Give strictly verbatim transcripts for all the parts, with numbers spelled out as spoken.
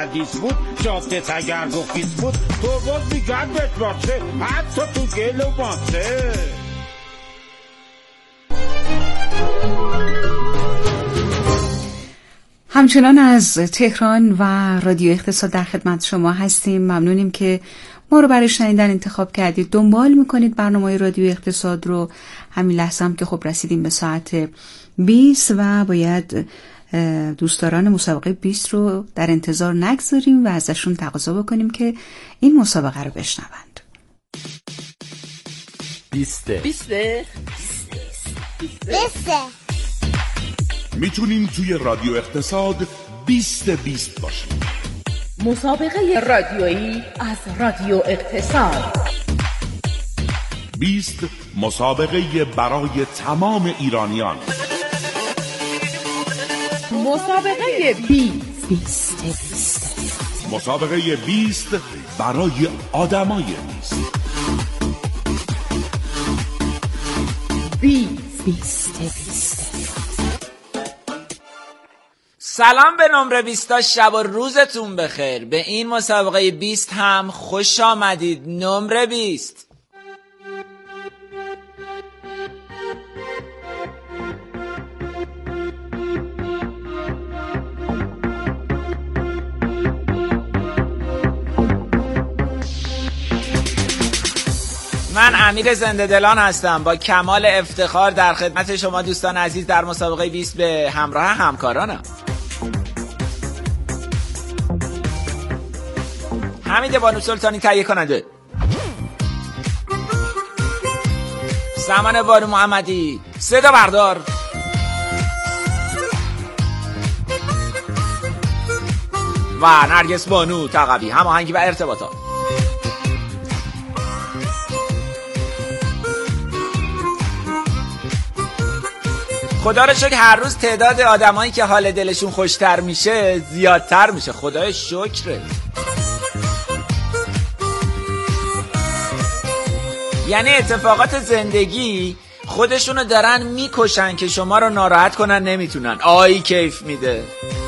پردیس بود، جاده تگرگ و خیز بود، تو باز میگن بهت باشه حتی تو گل و باته. همچنان از تهران و رادیو اقتصاد در خدمت شما هستیم. ممنونیم که ما رو برای شنیدن انتخاب کردید. دنبال میکنید برنامه رادیو اقتصاد رو. همین لحظه هم که خب رسیدیم به ساعت بیست و باید دوستداران مسابقه بیست رو در انتظار نگذاریم و ازشون تقاضا بکنیم که این مسابقه رو بشنوند. بیسته بیسته بیسته میتونیم توی رادیو اقتصاد بیست بیست باشیم. مسابقه رادیویی از رادیو اقتصاد. بیست مسابقه برای تمام ایرانیان. مسابقه بیست بیست بیست مسابقه بیست برای آدمای بیست. بیست بیست بیست. سلام به نمره بیست. شب و روزتون بخیر. به این مسابقه بیست هم خوش آمدید. نمره بیست. من امیر زنده دلان هستم، با کمال افتخار در خدمت شما دوستان عزیز در مسابقه بیست به همراه همکارانم. حمید بانو سلطانی تهیه کننده، سمن بانو محمدی صدا بردار، و نرگس بانو تقوی هماهنگی و ارتباطات. خدا رو شکر هر روز تعداد آدمایی که حال دلشون خوشتر میشه زیادتر میشه. خدای شکره. یعنی اتفاقات زندگی خودشونو دارن میکشن که شما رو ناراحت کنن نمیتونن. آی کیف میده.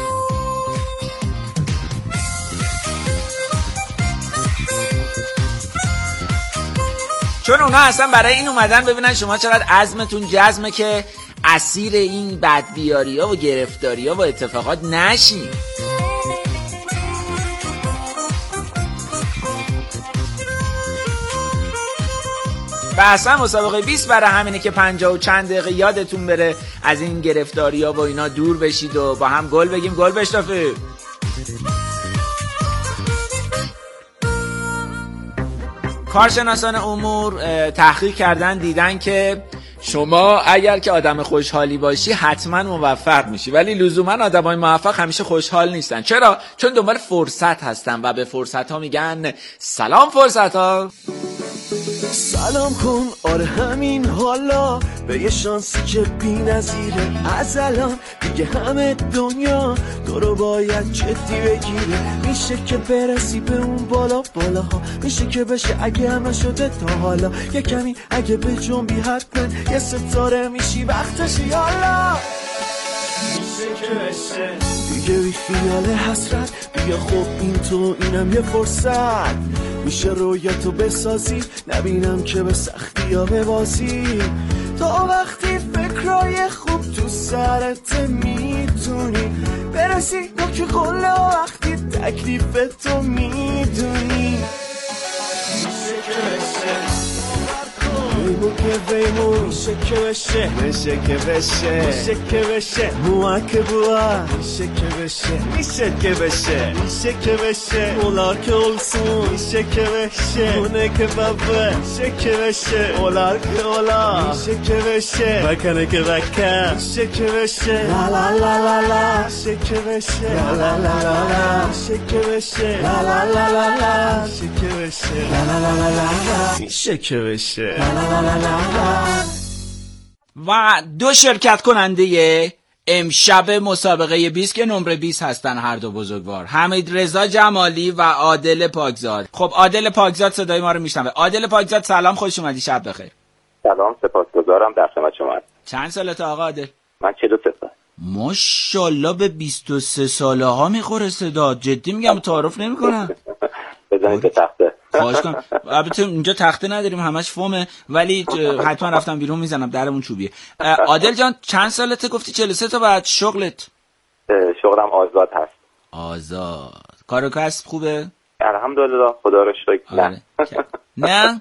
چون اونا اصلا برای این اومدن ببینن شما چقدر عزمتون جزمه که اسیر این بدبیاری ها و گرفتاری ها و اتفاقات نشین. و اصلا مسابقه بیست برای همینه که پنجاه و چند دقیقه یادتون بره از این گرفتاری ها و اینا دور بشید و با هم گل بگیم. گل بشتافه. کارشناسان امور تحقیق کردن دیدن که شما اگر که آدم خوشحالی باشی حتما موفق میشی، ولی لزوما آدمای موفق همیشه خوشحال نیستن. چرا؟ چون دنبال فرصت هستن و به فرصت ها میگن سلام فرصت ها. سلام کن آره همین حالا به یه شانسی که بی نظیره. از الان دیگه همه دنیا تو رو باید جدی بگیره. میشه که برسی به اون بالا بالاها، میشه که بشه اگه همه شده تا حالا. یه کمی اگه به جنبی حتما یه ستاره میشی وقتشی حالا. میشه که بشه دیگه بی خیال حسرت. بیا خب این تو اینم یه فرصت. میشه رویتو بسازی نبینم که به سختی ها ببازی. تا وقتی فکرای خوب تو سرت میتونی برسی نوک قله و وقتی تکلیفتو میدونی. میشه که بشه ویمو که ویمو میشه که بشه میشه که بشه میشه که بشه موه که بوه میشه که بشه میشه که بشه میشه که بشه اولا که اولسون میشه که بشه اونه که بابه میشه که بشه اولا که اولا میشه که بشه بکنه که بکن میشه که بشه لا لا لا لا لا میشه که بشه لا لا لا لا لا میشه که بشه لا لا لا لا لا میشه که بشه لا لا لا لا لا میشه که بشه. و دو شرکت کننده امشب مسابقه بیست که نمره بیست هستن هر دو بزرگوار، حمید رضا جمالی و عادل پاکزاد. خب عادل پاکزاد صدای ما رو میشنوه. عادل پاکزاد سلام، خوش اومدی، شب بخیر. سلام، سپاسگزارم، در خدمت شما. چند سالته آقا عادل؟ من چهل و سه سال. ماشاءالله به بیست و سه ساله ها میخوره صدا. جدی میگم، تعارف نمیکنم. بزنید به تخته. خواهش کنم. البته اینجا تخته نداریم، همش فومه، ولی حتما رفتم بیرون میزنم، درمون چوبیه. عادل جان چند سالته؟ گفتی چهل و سه تا. بعد شغلت؟ شغلم آزاد هست. آزاد. کار و کسب خوبه؟ الحمدلله، خدا رو شکر. نه نه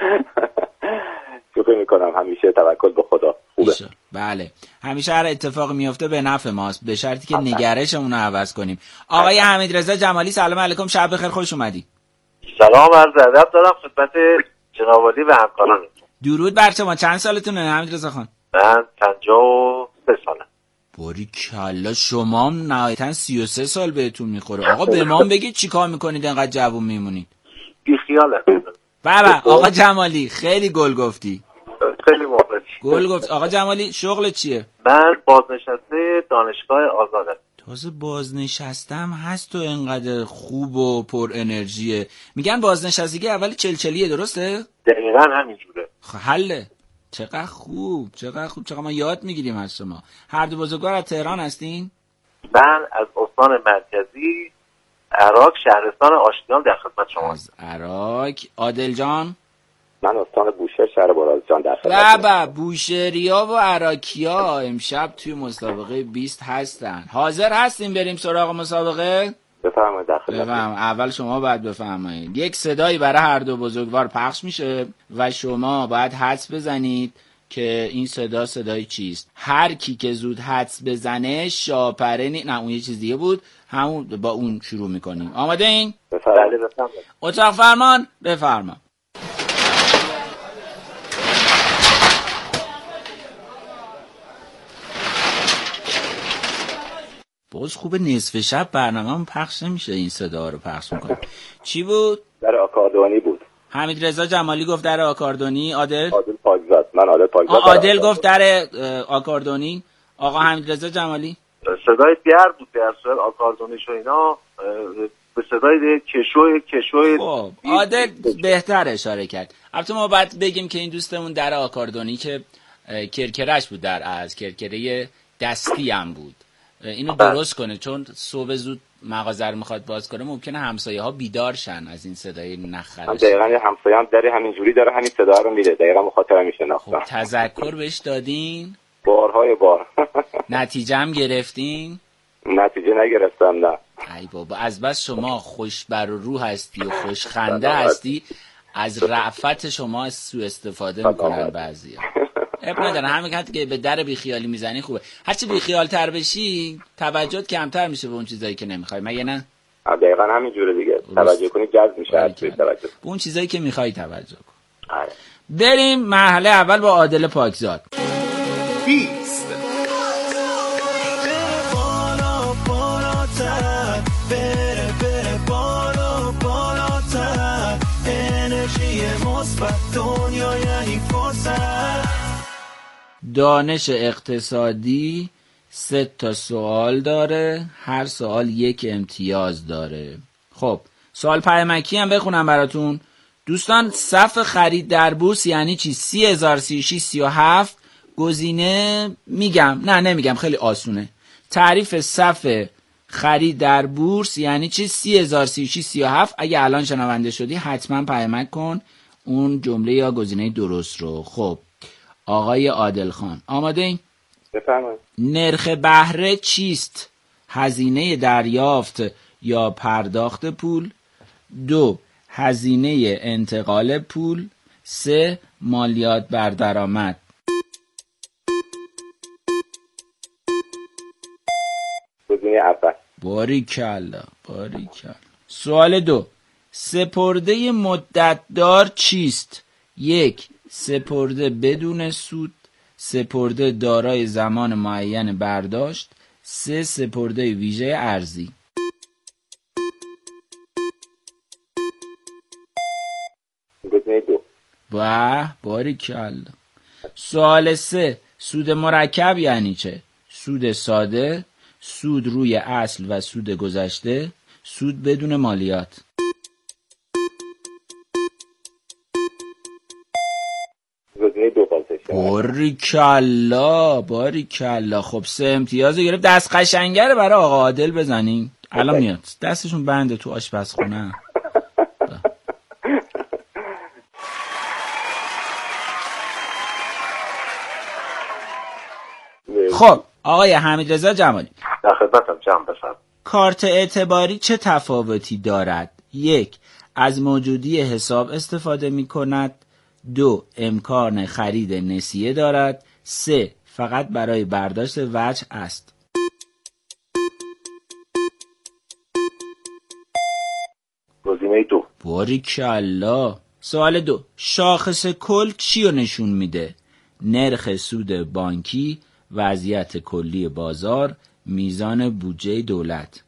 شوخی میکنم، همیشه توکل به خدا خوبه. بله، همیشه هر اتفاقی میفته به نفع ماست، به شرطی که نگرشمون رو عوض کنیم. آقای حمیدرضا جمالی سلام علیکم، شب بخیر، خوش اومدی. سلام عرض ادب دارم خدمت جناب عالی و همکاران. درود بر شما. چند سالتونه حمیدرضا خان؟ من پنجاه و سه سالم. باری کلا، شما هم نهایتا سی و سه سال بهتون میخوره. آقا به ما بگید چی کار میکنید انقدر جوون میمونید؟ بی خیاله. بابا آقا جمالی خیلی گل گفتی. خیلی مخلص. گل گفت. آقا جمالی شغل چیه؟ من بازنشسته دانشگاه آزادم. تازه بازنشستم هست و انقدر خوب و پر انرژیه. میگن بازنشستگی اول چلچلیه، درسته؟ دقیقاً همینجوره. حله. چقدر خوب، چقدر خوب، چقدر ما یاد میگیریم از شما. هر دو بزرگوار از تهران هستین؟ من از استان مرکزی عراق، شهرستان آشتیان در خدمت شما. از عراق. عادل جان؟ من استان بوشهر، شهر برازجان در خدمت. بابا بوشهریا و عراقیا امشب توی مسابقه بیست هستن. حاضر هستیم بریم سراغ مسابقه؟ بفرمایید. در خدمت. بفرمایید. اول شما باید بفرمایید. یک صدایی برای هر دو بزرگوار پخش میشه و شما باید حدس بزنید که این صدا صدای چیست. هر کی که زود حدس بزنه شاپره نی... نه اون یه چیز دیگه بود، همون با اون شروع میکنیم. آماده این؟ بفرمایید. اتاق فرمان بفرما. باز خوبه نصف شب برنامه هم پخش نمیشه، این صدا رو پخش میکنه. چی بود؟ در آکاردونی بود. حمیدرضا جمالی گفت در آکاردونی. عادل؟ عادل پاکزاد. من عادل پاکزاد. عادل گفت در آکاردونی. آقا حمیدرضا جمالی؟ صدای در بود، در صورت آکاردونیش و اینا به صدای کشوی کشوی. خب عادل بهتر اشاره کرد. البته ما باید بگیم که این دوستمون در آکاردونی که کرکرش بود، در از کرکره دستی هم بود، اینو درست کنه، چون صبح زود مغازه رو میخواد باز کنه، ممکنه همسایه ها بیدار شن از این صدای نخرش. دقیقاً همسایه هم داره همینجوری داره همین صدا رو میده. دقیقاً مخاطره میشه ناختم. خب تذکر بهش دادین؟ بارهای بار. نتیجه هم گرفتین؟ نتیجه نگرفتم. نه. ای بابا، از بس شما خوش بر رو هستی و خوش خنده هستی، از رأفت شما سوء استفاده میکنن بعضیا. اب نداره، همین که به در بیخیالی میزنی خوبه. هرچی بیخیال تر بشی توجهت کمتر میشه به اون چیزایی که نمیخوای، مگه نه؟ دقیقاً همینجوره دیگه. توجه کنی جذب میشه. از توجه به اون چیزایی که میخوای توجه کن. آره. بریم مرحله اول با عادل پاکزاد. بیست. بالا بالاتر، بره بره بالا بالاتر، انرژی مثبت دنیا یعنی فرصت. دانش اقتصادی سه تا سوال داره، هر سوال یک امتیاز داره. خب سوال پیامکی هم بخونم براتون دوستان. صف خرید در بورس یعنی چی؟ سی هزار سی و شش سی و هفت. گزینه میگم نه نمیگم، خیلی آسونه. تعریف صف خرید در بورس یعنی چی؟ سی هزار سی و شش سی و هفت. اگه الان شنونده شدی حتما پیامک کن اون جمله یا گزینه درست رو. خب آقای عادل خان آماده این؟ بفرمایید. نرخ بهره چیست؟ هزینه دریافت یا پرداخت پول. دو، هزینه انتقال پول. سه، مالیات بر درآمد. گزینه اول. باریکلا باریکلا. سوال دو، سپرده مدتدار چیست؟ یک، سپرده بدون سود. سپرده دارای زمان معین برداشت. سه، سپرده ویژه ارزی. گزینه دو. واه باریکلا. سوال سه، سود مرکب یعنی چه؟ سود ساده، سود روی اصل و سود گذشته، سود بدون مالیات. گزینه دو بازش. باریکلا باریکلا. خب سه امتیاز گرفت. دست قشنگره برای آقا عادل بزنین. الان میاد دستشون بنده تو آشپزخونه. خب آقای حمیدرضا جمالی در خدمتم جمع بفرم. کارت اعتباری چه تفاوتی دارد؟ یک، از موجودی حساب استفاده می کند. دو، امکان خرید نسیه دارد. سه، فقط برای برداشت وجه است. گزینه دو. باریکلا. سوال دو، شاخص کل چی رو نشون میده؟ نرخ سود بانکی، وضعیت کلی بازار، میزان بودجه دولت.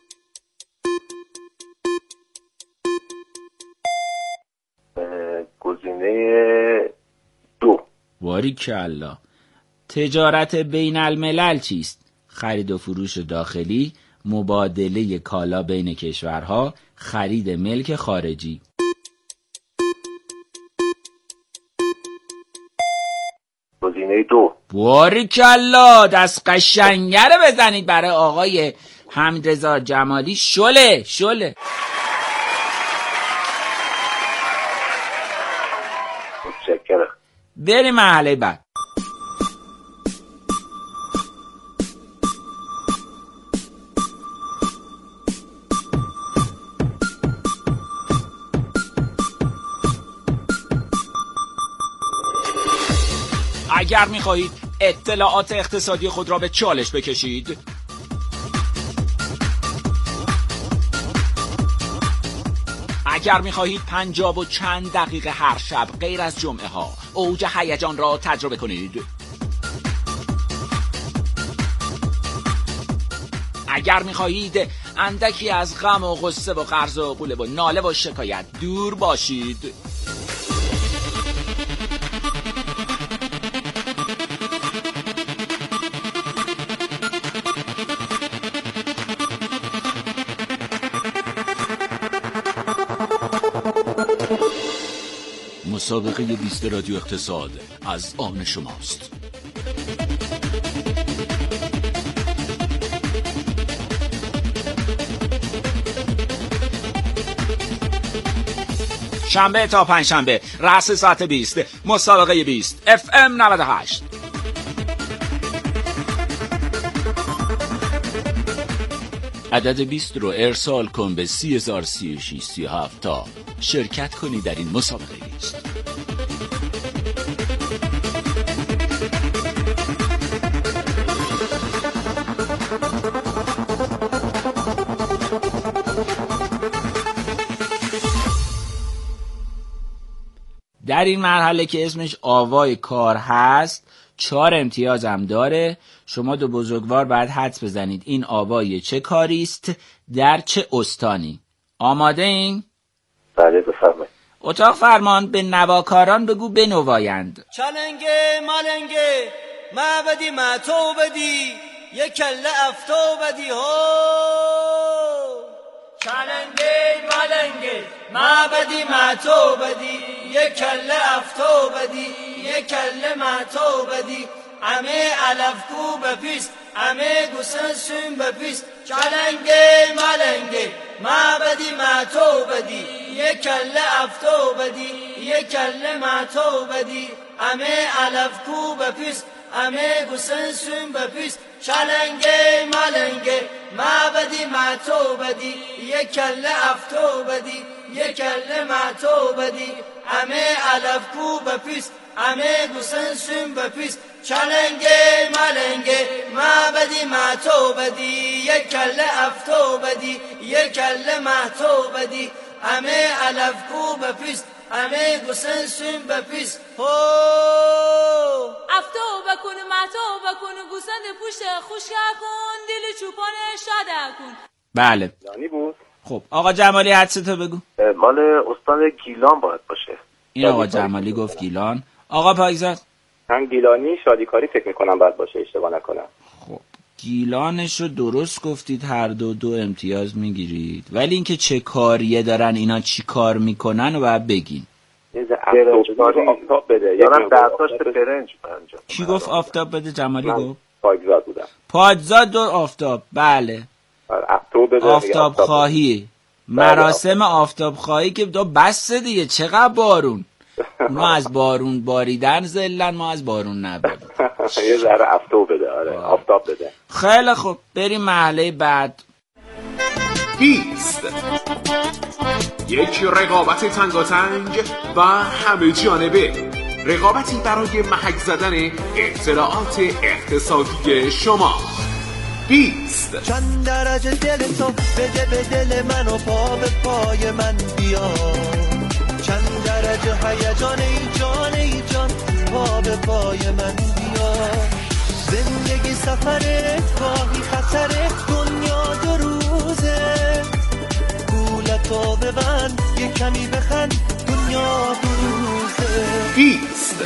گزینه دو. باریکلا. تجارت بین الملل چیست؟ خرید و فروش داخلی، مبادله کالا بین کشورها، خرید ملک خارجی. گزینه دو. باریکلا. دست قشنگره بزنید برای آقای حمیدرضا جمالی. شله شله. متشکرم. بریم مرحله بعد. اگر می‌خواهید اطلاعات اقتصادی خود را به چالش بکشید، اگر می‌خواهید پنجاب و چند دقیقه هر شب غیر از جمعه ها اوج هیجان را تجربه کنید، اگر می‌خواهید اندکی از غم و غصه و قرض و قوله و ناله و شکایت دور باشید، مسابقه بیست رادیو اقتصاد از آن شماست. شنبه تا پنجشنبه رأس ساعت بیست مسابقه بیست اف ام نود و هشت. عدد بیست رو ارسال کن به سی هزار و سی و شش سی و هفت تا شرکت کنی در این مسابقه بیست. در این مرحله که اسمش آوای کار هست چهار امتیاز هم داره. شما دو بزرگوار باید حدس بزنید این آوای چه کاری است در چه استانی. آماده این؟ بله بفرمایید. اتاق فرمان به نواکاران بگو بنوایند. چلنگه ملنگه معبدی معتو بدی یک کله افتو بدی هو. چلنگه ملنگه معبدی معتو بدی یک کله افتو بدی یک کله معتو بدی همه علف کو بپیست همه گوسن سون بپیست. چلنگه ملنگه معبدی معتو بدی یک کله افتو بدی یک کله معتو بدی همه علف کو بپیست همه گوسن سون بپیست. چلنگه ملنگه معبدی معتو بدی یک کله افتو بدی یک کله معتو بدی همه علف کو بپیست همه گوسن سون بپیست. چلنگه ملنگه معبدی معتو بدی یک کله افتو بدی یک کله معتو بدی همه علف کو بپیست همه گوسن سون بپیست. هو افتو بکن معتو بکن گوسن پوشت خوشگه کن دل چوپان شاده کن. بله دانی بود. خب آقا جمالی حدستو بگو. مال استان گیلان باید باشه. این آقا جمالی گفت گیلان. آقا پاکزاد هم گیلانی شادیکاری فکر میکنم باید باشه اشتباه نکنم. خب گیلانش رو درست گفتید، هر دو دو امتیاز میگیرید، ولی اینکه چه کاریه دارن اینا چی کار میکنن و باید بگین. یه برنجکاری آفتاب بده. دارم برداشت برنج انجام. کی گفت آفتاب بده؟ جمالی گفت. پاکزاد بودم. پاکزاد و آفتاب. بله. آفتاب بده. آفتاب خواهی. مراسم آفتاب خواهی که دو بس دیگه، چقدر بارون. ما از بارون باریدن زلن، ما از بارون نباریم. یه ذره آفتاب بده. آره آفتاب بده. خیلی خوب، بریم محله بعد. بیست یک رقابت تنگاتنگ و همه جانبه، رقابتی برای محک زدن اطلاعات اقتصادی شما. بیست چند درجه دل تو بده به دل من و پا به پای من بیا، چند درجه هیجان ای جان ای جان پا به پای من بیا، زندگی سفره گاهی خطره دنیا دو روزه، گولتو ببند یه کمی بخند دنیا دو روزه. بیست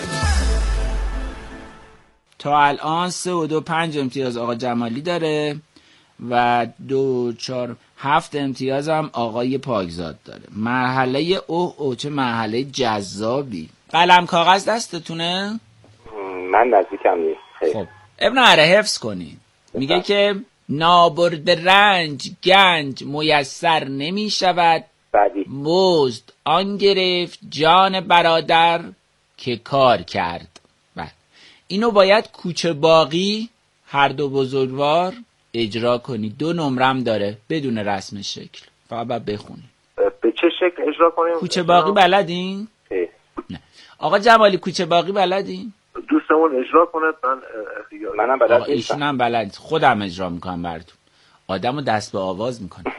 تا الان سه و دو پنج امتیاز آقا جمالی داره و دو چار هفت امتیاز هم آقای پاکزاد داره. مرحله اوه اوه چه مرحله جذابی. قلم کاغذ دستتونه؟ من نزدیکم نیست. خب ابن عره حفظ کنی. میگه که نابرد رنج گنج میسر نمی شود، مزد آن گرفت جان برادر که کار کرد. بله اینو باید کوچه باقی هر دو بزرگوار اجرا کنی. دو نمرم داره بدون رسم شکل، فقط باید بخونی. به چه شکل اجرا کنیم؟ کوچه باقی بلدین؟ نه. آقا جمالی کوچه باقی بلدین؟ دوستمون اجرا کنه. من منم بلد نیستم. ایشون هم بلد، خودم اجرا میکنم براتون. آدمو دست به آواز میکنه.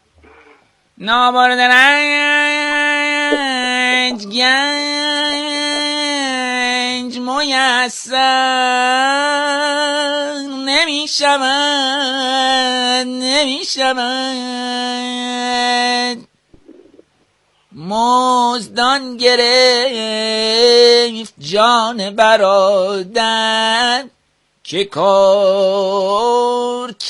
نابرد رنج گنج میسر نمی شود نمی شود، مزدان گرفت جان برادر که کار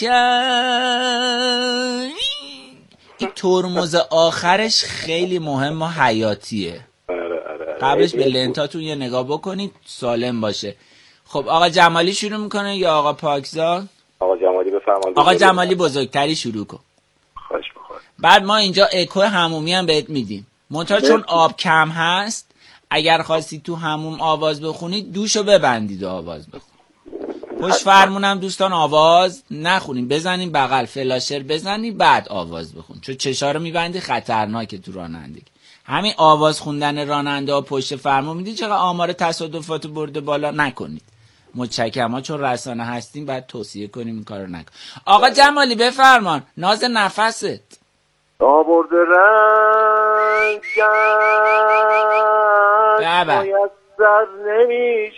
کرد. این ترمز آخرش خیلی مهم و حیاتیه. قبلش به لنتاتون یه نگاه بکنید سالم باشه. خب آقا جمالی شروع میکنه یا آقا پاکزاد؟ آقا جمالی بفرمایید. آقا جمالی بزرگتری شروع کن. خواهش می‌کنم. بعد ما اینجا اکو حمومی هم بهت میدیم. منتها چون آب کم هست اگر خواستی تو حموم آواز بخونید دوشو ببندید و آواز بخونید. پشت فرمونم دوستان آواز نخونیم، بزنیم بغل فلاشر بزنیم بعد آواز بخون، چون چشا رو میبندی خطرناکه تو رانندگی. همین آواز خوندن راننده ها پشت فرمون میدید چقدر آمار تصادفات برده بالا. نکنید متشکرم، ما چون رسانه هستیم باید توصیه کنیم این کارو نکن. آقا جمالی بفرمان ناز نفست. آورد رنگ بابا میسر نمی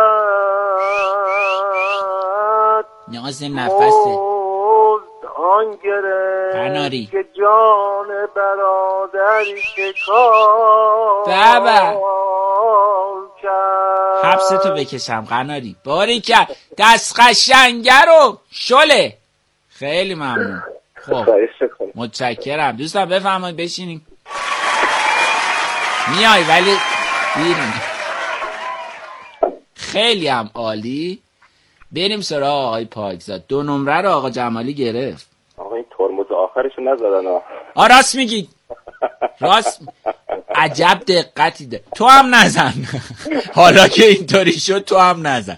شود، ناز نفسه آن گرفت قناری که جان برادری که کار بابا کرد. حبستو بکشم قناری. باری که دست قشنگه رو شله. خیلی ممنون. خب متشکرم دوستان بفرمایید بشینیم. میای ولی بیرون. خیلی هم عالی. بریم سراغ آقای پاکزاد. دو نمره رو آقا جمالی گرفت. آقا این ترمز آخرشو نزدن ها. آ راست میگی. راست عجب دقتی ده. تو هم نزن. حالا که اینطوری شد تو هم نزن.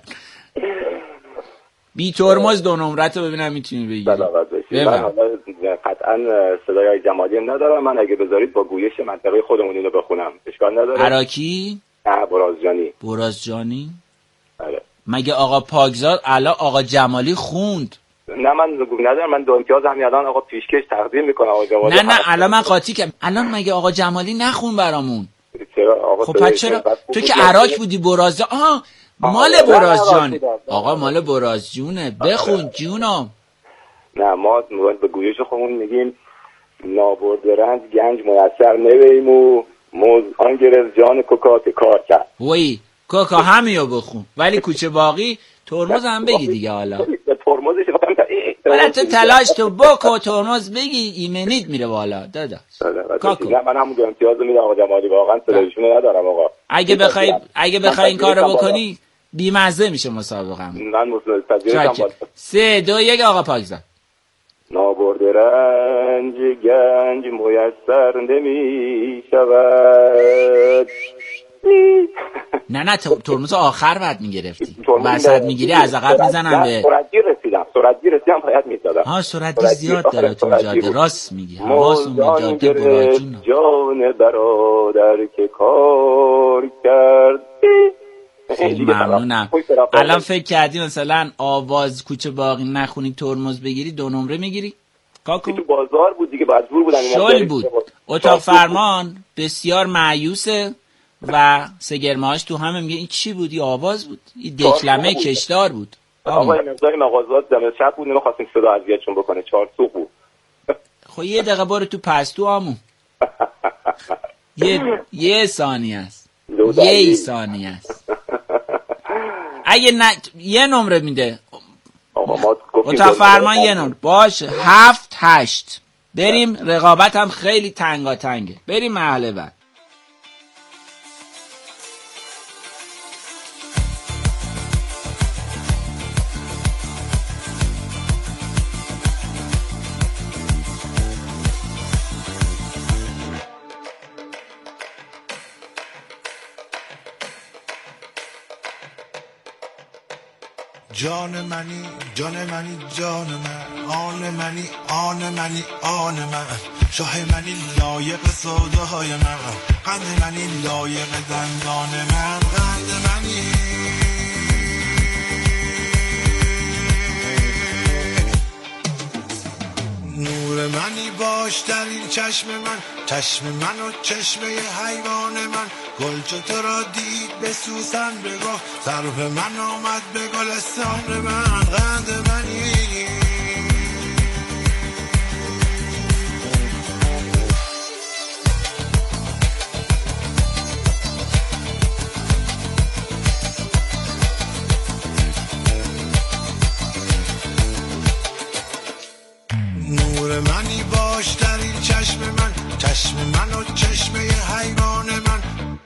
بی ترمز دو نمرت رو ببینم میتونی بگیری. من قطعا صدای جمالی هم ندارم. من اگه بذارید با گویش منطقه خودمون اینو بخونم اشکال نداره. عراکی؟ نه برازجانی. برازجانی؟ آره. مگه آقا پاکزاد الان آقا جمالی خوند؟ نه من ندارم. من دو امتیاز همین الان آقا پیشکش تقدیم میکنم آقا جمالی. نه نه الان من قاطی کردم. الان مگه آقا جمالی نخون برامون؟ چرا آقا؟ خب پس چرا تو که عراق بودی براز آها مال برازجان. آقا مال برازجونه. بخون جونم. نه ما به گویش خودمون میگیم نابرد رنج گنج میسر نویم و موز آن گرفت جان کوکات کار کرد. وای کوکا همیو بخون ولی کوچه باقی ترمز هم بگی دیگه. حالا ترمزش گفتم حالا تو تلاش تو بکو ترمز بگی ایمنیت میره بالا دادا کاکو. من همون امتیاز میدم آقا جمالی، واقعا صدایشون ندارم آقا. اگه بخوای اگه بخوای این کارو بکنی بی‌مزه میشه مسابقه. من متوجهم. سه دو یک آقا پاکزاد. نابرده رنج گنج میسر نمی شود. نه نه ترمز آخر بعد میگرفتی، وسط میگیری از عقب میزنم به سرعتگیر رسیدم سرعتگیر رسیدم باید میدادم. ها سرعتگیر زیاد داره تو جاده، راست میگی. حواسون به جاده براجون. جان برادر که کار کرد. خیلی ممنونم. الان فکر کردی مثلا آواز کوچه باقی نخونی ترمز بگیری دو نمره میگیری؟ کاکو تو بازار بود دیگه، مجبور بودن. شل بود. اتاق فرمان بسیار مایوسه و سگرماش تو همه میگه این چی بود؟ این آواز بود؟ این دکلمه کشدار بود. آقا این مقداری مغازات دم شب بود، نمی‌خواستیم صدا اذیتشون بکنه، چهار سوق بود. خب یه دقیقه برو تو پستو آمو. یه یه ثانیه است. یه ثانیه است. اگه نه یه نمره میده. آقا ما اتاق فرمان یه نمره. باشه هفت هشت. بریم، رقابت هم خیلی تنگاتنگه. بریم مرحله بعد. جان منی جان منی جان من، آن منی آن منی آن من، شاه منی لایق سودای من، قند منی لایق دندان من، قند منی نور منی باش در این چشم من، چشم من و چشمه حیوان من، گل چو تو را دید به سوسن بگفت، سرو من آمد به گلستان من، قند منی نور منی باش در این چشم من، چشم من و چشمه حیوان من،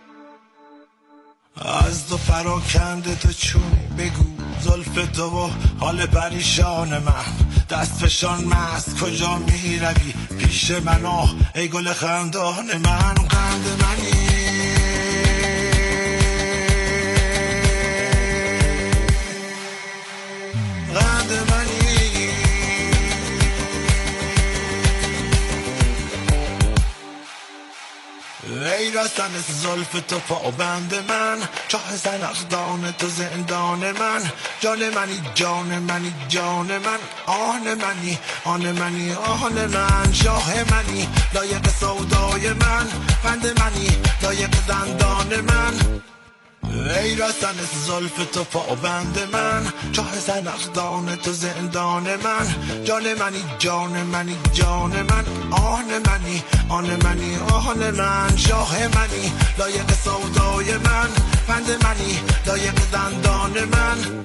از دو فراکنده تو چونی بگو زلف تو و حال پریشان من، دست فشان مست کجا می روی پیش من آه ای گل خندان من، قند منی قند منی ای رسن زلف تو پابند من، چاه زنخدان تو زندان من، جان منی جان منی جان من، آن منی آن منی آن من، شاه منی لایق سودای من، قند منی لایق دندان من، ای رسن زلف تو پابند من، چاه زنخدان تو زندان من، جان منی جان منی جان من، آن منی آن منی آن من، شاه منی لایق سودای من، قند منی لایق دندان من.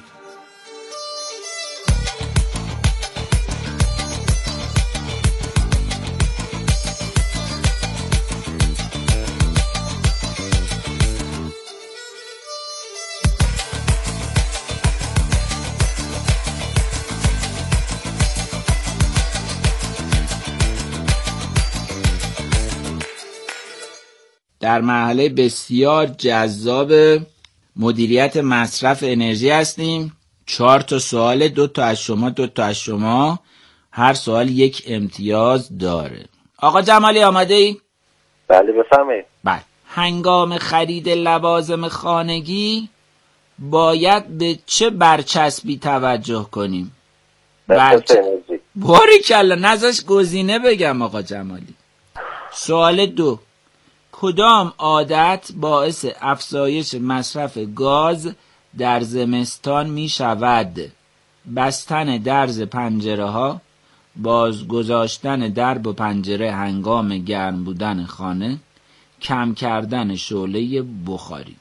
در مرحله بسیار جذاب مدیریت مصرف انرژی هستیم. چهار تا سوال، دو تا از شما دو تا از شما، هر سوال یک امتیاز داره. آقا جمالی آماده ای؟ بله بفرمایید. بله. هنگام خرید لوازم خانگی باید به چه برچسبی توجه کنیم؟ برچسب انرژی. باریکلا نذاش گزینه بگم آقا جمالی. سوال دو، کدام عادت باعث افزایش مصرف گاز در زمستان می شود؟ بستن درز پنجره ها، باز گذاشتن درب و پنجره هنگام گرم بودن خانه، کم کردن شعله بخاری.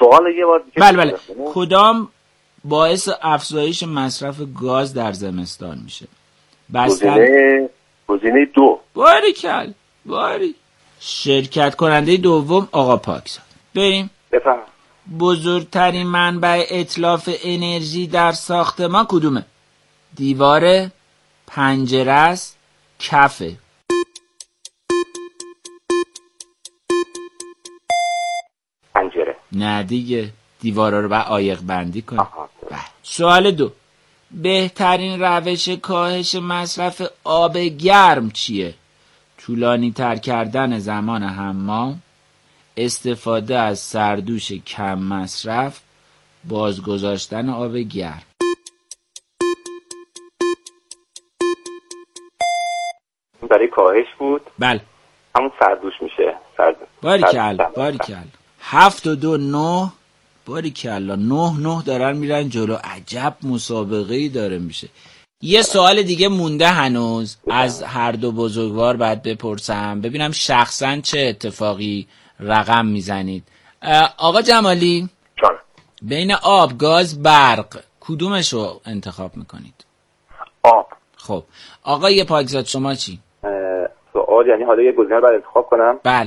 سوال یه بار دیگه. بله بله. کدام باعث افزایش مصرف گاز در زمستان میشه؟ گزینه گزینه دو. باریکل باری. شرکت کننده دوم آقا پاکزاد. بریم. بفهم. بزرگترین منبع اتلاف انرژی در ساختمان کدومه؟ دیواره، پنجره است، کفه؟ پنجره. نه دیگه، دیوارا رو باید عایق بندی کنی. سوال دو، بهترین روش کاهش مصرف آب گرم چیه؟ طولانی تر کردن زمان حمام، استفاده از سردوش کم مصرف، بازگذاشتن آب گرم. برای کاهش بود؟ بله. همون سردوش میشه. سرد. باریکل باریکل. هفت و دو نه. باریکل. نه نه دارن میرن جلو. عجب مسابقه‌ای داره میشه. یه سوال دیگه مونده هنوز از هر دو بزرگوار باید بپرسم ببینم شخصا چه اتفاقی رقم میزنید. آقا جمالی جان، بین آب، گاز، برق کدومش رو انتخاب میکنید؟ آب. خب آقای پاکزاد شما چی؟ سوال یعنی حالا یه گزینه رو انتخاب کنم؟ بله.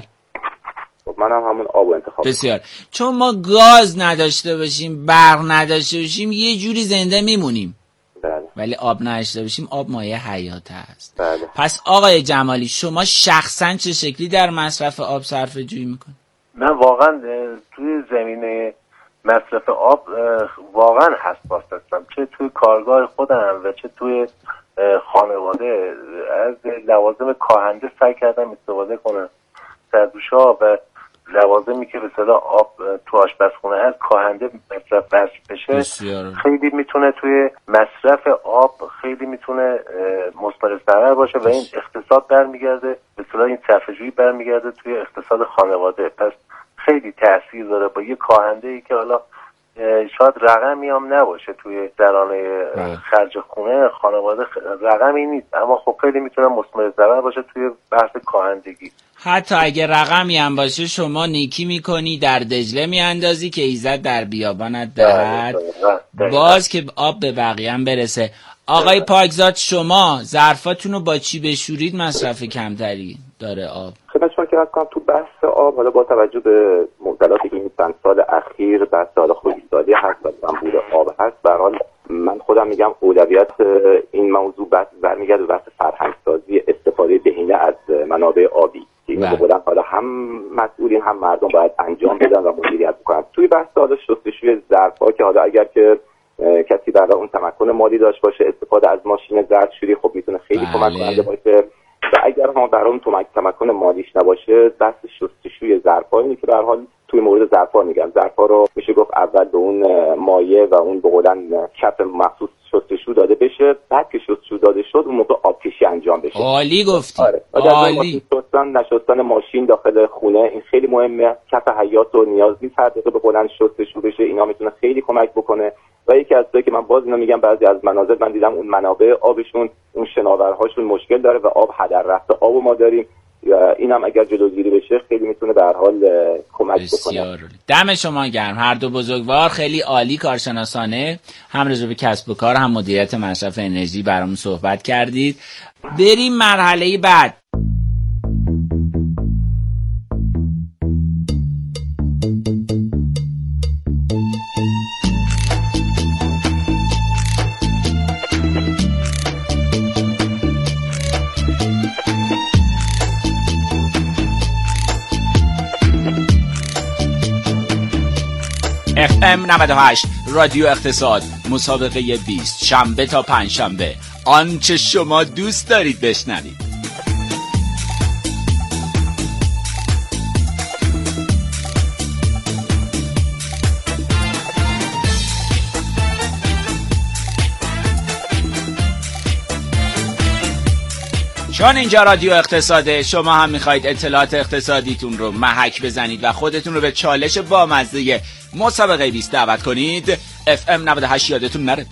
خب منم هم همون آب رو انتخاب. بسیار. چون ما گاز نداشته باشیم، برق نداشته باشیم، یه جوری زنده میمونیم. بله. ولی آب نداشته باشیم، آب مایه حیات است. بله. پس آقای جمالی شما شخصا چه شکلی در مصرف آب صرفه جویی میکنید؟ من واقعا توی زمینه مصرف آب واقعا حساس هستم، چه توی کارگاه خودم و چه توی خانواده. از لوازم کاهنده سعی کردم استفاده کنم، سردوش‌ها و لوازمی که به اصطلاح آب تو آشپزخونه هست کاهنده مصرف بشه. بسیار. خیلی میتونه توی مصرف آب خیلی میتونه مثمر ثمر باشه و این اقتصاد برمیگرده، به اصطلاح این صرفه‌جویی برمیگرده توی اقتصاد خانواده. پس خیلی تاثیر داره با یه کاهنده ای که حالا شاید رقمی هم نباشه توی درانه خرج خونه خانواده، رقمی نیست، اما خب خیلی میتونه مثمر ثمر باشه توی بحث کاهندگی. حتی اگه رقمی هم باشه شما نیکی میکنی، در دجله میاندازی که ایزد در بیابانت دهد، باز که آب به بقیه هم برسه. آقای پاکزاد شما ظرفاتون رو با چی بشورید مصرف کمتری داره آب؟ خدمت شما که کنم تو بحث آب، حالا با توجه به معضلاتی که این چند سال اخیر بحث حالا خشکسالی هست و کمبود آب هست، به هر حال من خودم میگم اولویت این موضوع بحث برمیگرده به بحث فرهنگسازی استفاده بهینه از منابع آبی که این بودن حالا هم مسئولین هم مردم باید انجام بدن و مدیریت بکنن. توی بحث حالا شستشوی ظرف‌ها که حالا اگر که کسی برای اون تمکن مالی داشت باشه، استفاده از ماشین ظرفشویی خب میتونه خیلی کمک کننده باشه. و اگر هم برای اون تمکن مالیش نباشه، بحث شستشوی ظرف‌ها اینه که به هر حال توی مورد ظرف‌ها میگم، ظرف‌ها رو میشه گفت اول به اون مایع و اون به قولن کف مخصوص شستشو داده بشه، بعد که شستشو داده شد اون موقع آبکشی انجام بشه. عالی گفتی. آره. عالی. شستن نشستن ماشین داخل خونه این خیلی مهمه. کف حیاط رو نیاز نیست هر دقیقه به قولن شستشو بشه، اینا میتونه خیلی کمک بکنه. و یکی از چیزایی که من باز اینو میگم، بعضی از مناظر من دیدم اون منابع آبشون، اون شناورهاشون مشکل داره و آب هدر رفته آبو ما داریم. اینم اگر جلوگیری بشه خیلی میتونه به هر حال کمک بکنه. دم شما گرم هر دو بزرگوار، خیلی عالی کارشناسانه هم راجع به کسب و کار هم مدیریت مصرف انرژی برامون صحبت کردید. بریم مرحله بعد. اف ام نود و هشت رادیو اقتصاد، مسابقه بیست، شنبه تا پنج شنبه، آنچه شما دوست دارید بشنوید. چون اینجا رادیو اقتصاده، شما هم میخواید اطلاعات اقتصادیتون رو محک بزنید و خودتون رو به چالش بامزه مسابقه بیست دعوت کنید. اف ام نود و هشت یادتون نره.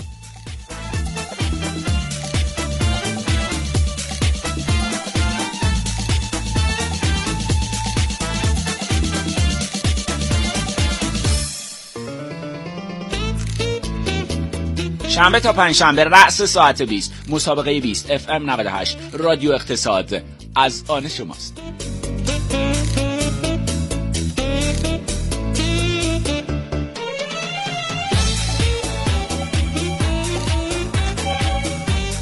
شنبه تا پنجشنبه رأس ساعت بیست مسابقه بیست اف ام نود و هشت رادیو اقتصاد از آن شماست.